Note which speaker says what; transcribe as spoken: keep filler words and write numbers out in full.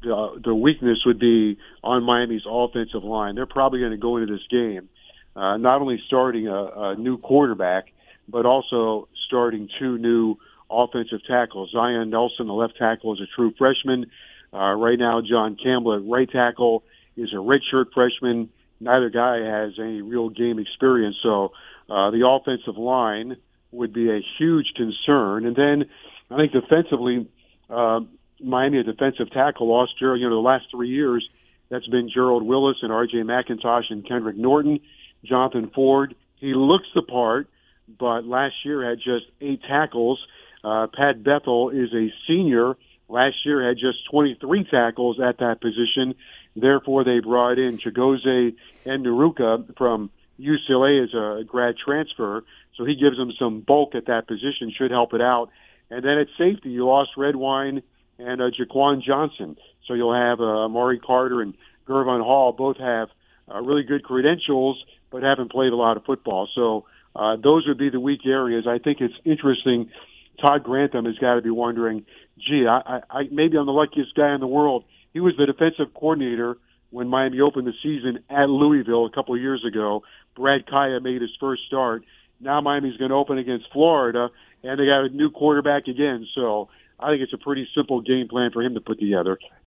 Speaker 1: the, the weakness would be on Miami's offensive line. They're probably going to go into this game uh, not only starting a, a new quarterback, but also starting two new offensive tackles. Zion Nelson, the left tackle, is a true freshman. Uh, right now, John Campbell at right tackle is a redshirt freshman. Neither guy has any real game experience, so uh, the offensive line would be a huge concern. And then I think defensively, uh, Miami, a defensive tackle, lost Gerald, you know, the last three years, that's been Gerald Willis and R J McIntosh and Kendrick Norton. Jonathan Ford, he looks the part, but last year had just eight tackles. Uh, Pat Bethel is a senior. Last year had just twenty-three tackles at that position. Therefore, they brought in Chigozie and Naruka from U C L A as a grad transfer. So he gives them some bulk at that position, should help it out. And then at safety, you lost Redwine and uh, Jaquan Johnson. So you'll have uh, Amari Carter and Gervon Hall both have uh, really good credentials, but haven't played a lot of football. So uh, those would be the weak areas. I think it's interesting. Todd Grantham has got to be wondering, gee, I, I, maybe I'm the luckiest guy in the world. He was the defensive coordinator when Miami opened the season at Louisville a couple of years ago. Brad Kaya made his first start. Now Miami's going to open against Florida, and they got a new quarterback again. So I think it's a pretty simple game plan for him to put together.